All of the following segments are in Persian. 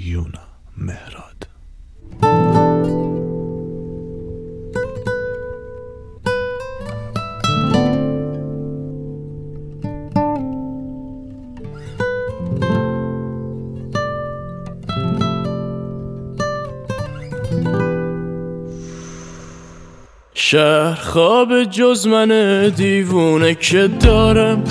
یونا مهراد. شهر خواب جز من دیوونه که دارم،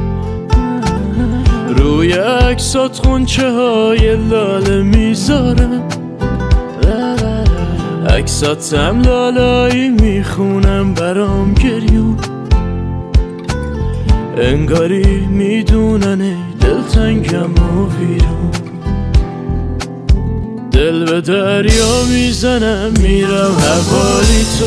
روی عکسات غنچه های لاله میذارم، عکساتم لالایی میخونم برام گریون، انگاری میدونن ای دلتنگم و ویرون، دل به دریا میزنم میرم حوالی تو،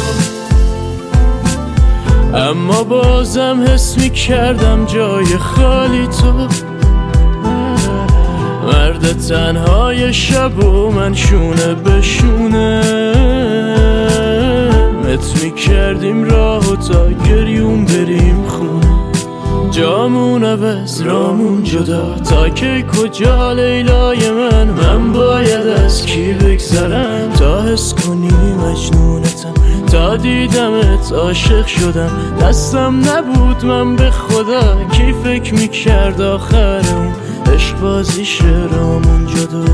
اما بازم حس میکردم جای خالی تو، مرد تنهای شب و من شونه به شونه، مت میکردیم راهو تا گریون بریم خونه، جامون عوض رامون جدا، تا که کجا لیلای من باید از کی بگذرم، تا حس کنی مجنونتم، تا دیدمت عاشق شدم، دستم نبود من به خدا، کی فکر میکرد آخر اون عشق بازیش رامون جدا.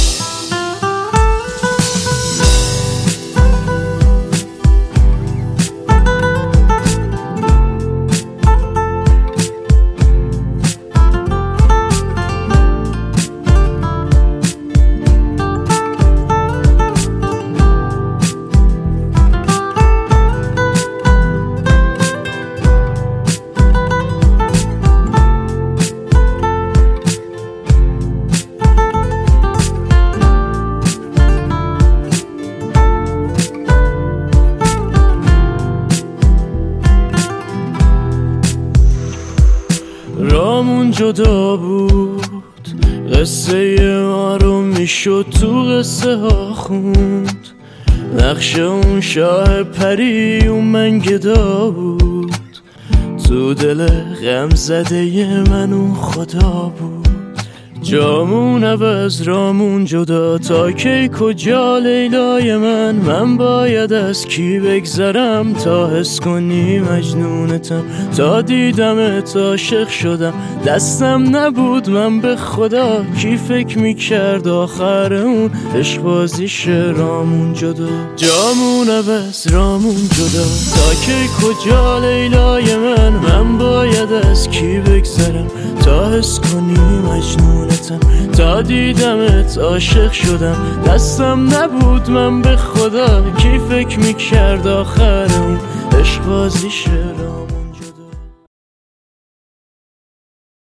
رامون جدا بود، قصه ما رو میشد تو قصه ها خوند، نقش اون شاه پری اون من گدا بود، تو دل غم زده من اون خدا بود، جامون عوض رامون جدا، تا کی کجا لیلای من باید از کی بگذرم، تا حس کنی مجنونتم، تا دیدمت عاشق شدم، دستم نبود من به خدا، کی فکر میکرد آخر اون عشق بازیش رامون جدا، جامون عوض رامون جدا، تا کی کجا لیلای من باید از کی بگذرم، تا حس کنی مجنونتم، تا دیدمت عاشق شدم، دستم نبود من به خدا، کی فکر میکرد آخر اون عشق بازیش رامون.